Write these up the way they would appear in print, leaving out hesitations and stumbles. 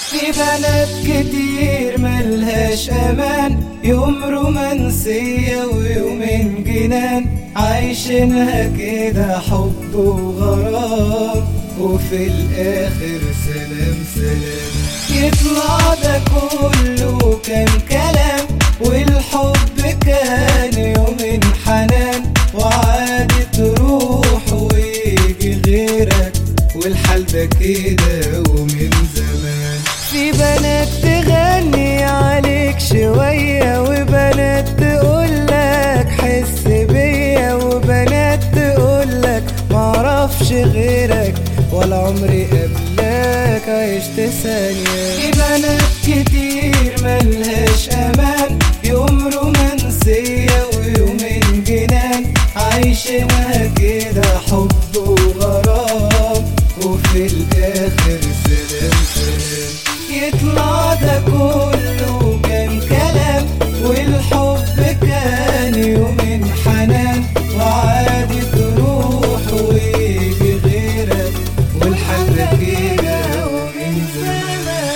في بنات كتير ملهاش امان، يوم رومانسية ويومين جنان، عايشينها كده حب وغرام، وفي الاخر سلام سلام. يطلع ده كله كان كلام، والحب كان يومين حنان، وعادي تروح ويجي غيرك، والحال ده كده ومن زمان. في بنات تغني عليك شوية، وبنات تقولك حس بيا، وبنات تقولك معرفش غيرك، ولا عمري قبلك عشت ثانية. في بنات كتير ملهاش امان، يوم رومانسية ويومين جنان، عايشينها كده حب وغرام، وفي الاخر سلام سلام. يطلع ده كله كان كلام، والحب كان يومين حنان، وعادي تروح ويجي غيرك، والحال ده كده ومن زمان.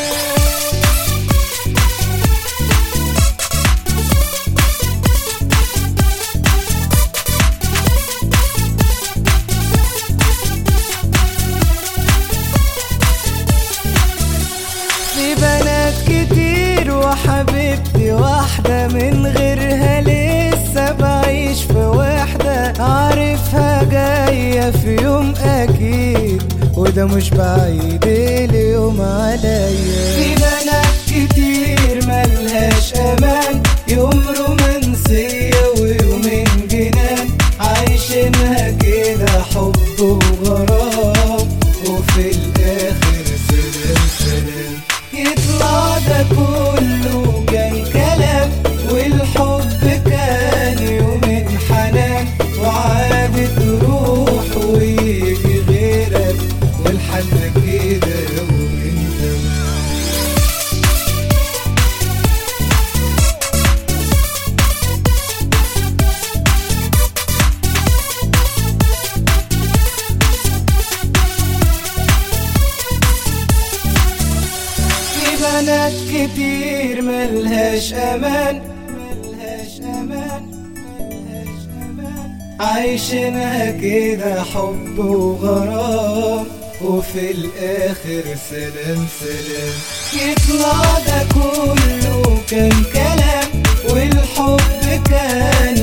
في بنات كتير وحبيبتي واحدة، من غيرها لسه بعيش في وحدة، عارفها جاية في يوم أكيد، وده مش بعيد اليوم عليا. في بنات كتير ملهاش أمان، يوم رومانسية ويومين جنان، عايشينها كده حب وغرام، وفي الآخر سلام سلام. يطلع ده كله كان كلام، والحب كان يومين حنان، وعادي تروح ويجي غيرك، والحال ده كده ومن زمان. بنات كتير ملهاش امان، عايشينها كده حب وغرام، وفي الاخر سلام سلام. يطلع ده كله كان كلام، والحب كان